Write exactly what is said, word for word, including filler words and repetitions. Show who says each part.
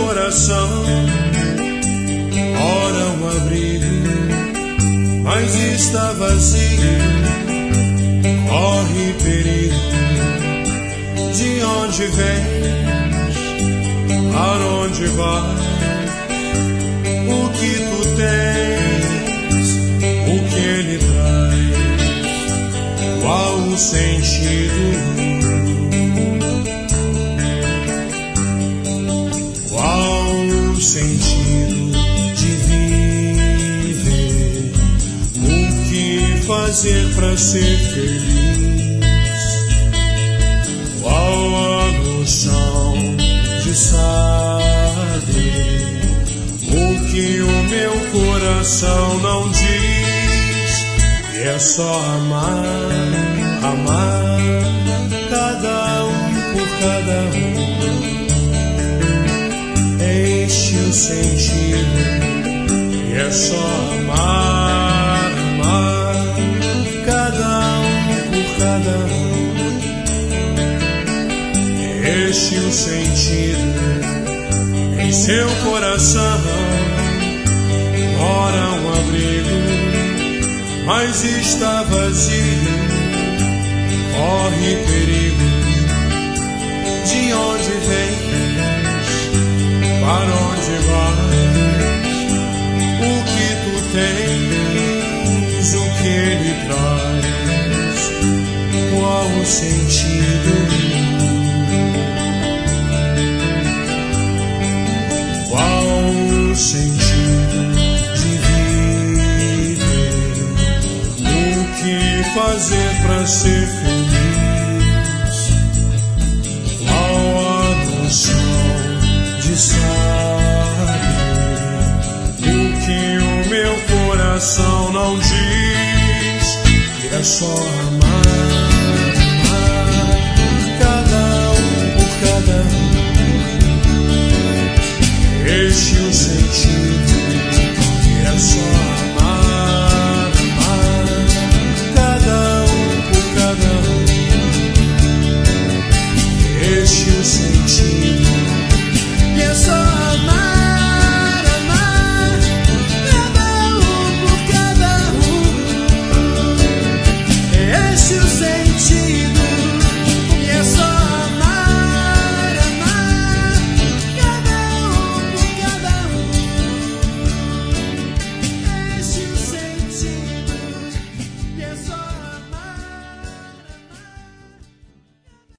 Speaker 1: coração ora um abrigo, mas está vazio, corre perigo. De onde vens, para onde vais, o que tu tens, o que ele traz, qual o sentido, qual o sentido de viver, o que fazer para ser feliz. De saber o que o meu coração não diz, e é só amar, amar, cada um por cada um. Este o sentido, e é só amar, amar, cada um por cada um. Este o sentido, em seu coração mora um abrigo, mas está vazio, corre perigo. De onde vens, para onde vais, o que tu tens, o que ele traz, qual o sentido, sentido de viver, o que fazer para ser feliz, qual a noção de saber o que o meu coração não diz, que é só amar.